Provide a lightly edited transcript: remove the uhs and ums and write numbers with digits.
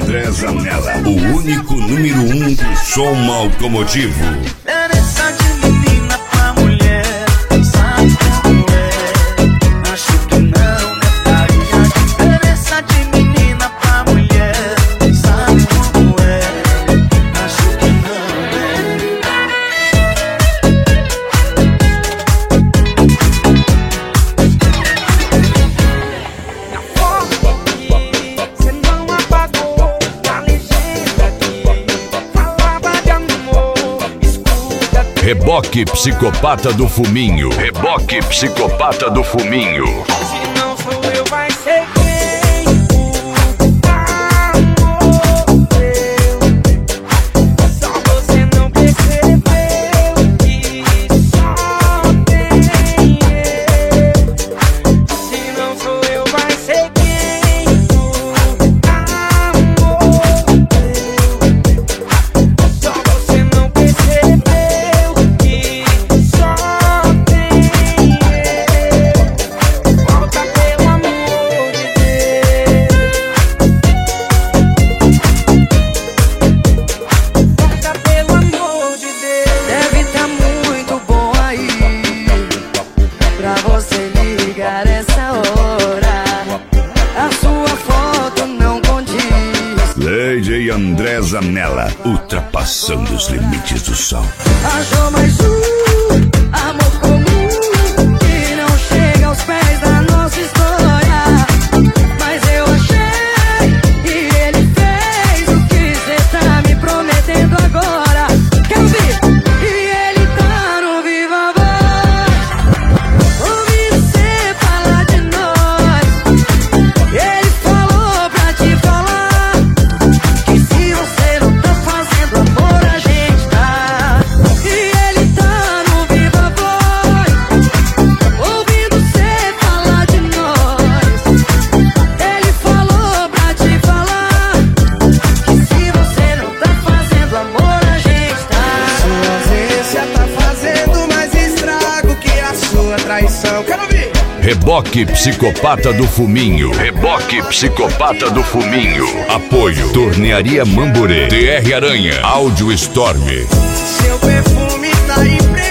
André Zanella, o único número 1 do som automotivo. Diferença de menina pra mulher, sabe como é? Acho que não metaria. Diferença de menina pra mulher, sabe como é? Acho que não é. Na foto aqui, cê não apagou a legenda aqui. Falava de amor, escuta. Reboque Psicopata do Fuminho. Reboque Psicopata do Fuminho. Se não sou eu, vai ser quem? O amor teu. Só você não percebeu que só tem eu. Se não sou eu, vai ser quem? O amor teu. Só você não percebeu que só tem eu. Volta pelo amor de Deus. Volta pelo amor de Deus. Deve tá muito bom aí pra você ligar essa hora. A sua foto não condiz. Lady André Zanella, ultrapassando os limites do som. Achou mais amor comum que não chega aos pés da nossa história. Mas eu achei e ele fez o que cê tá me prometendo agora. Quero ouvir! E ele tá no Viva Voz, ouvindo cê falar de nós. Ele falou pra te falar que se você não tá fazendo amor, a gente tá. E ele tá no Viva Voz, ouvindo cê falar de nós. Ele falou pra te falar que se você não tá fazendo amor, a gente tá. Sua ausência tá fazendo mais estrago que a sua traição. Quero ouvir! Reboque Psicopata do Fuminho. Reboque Psicopata do Fuminho. Apoio Tornearia Mamburê. DR Aranha. Áudio Storm. Seu perfume tá impregnado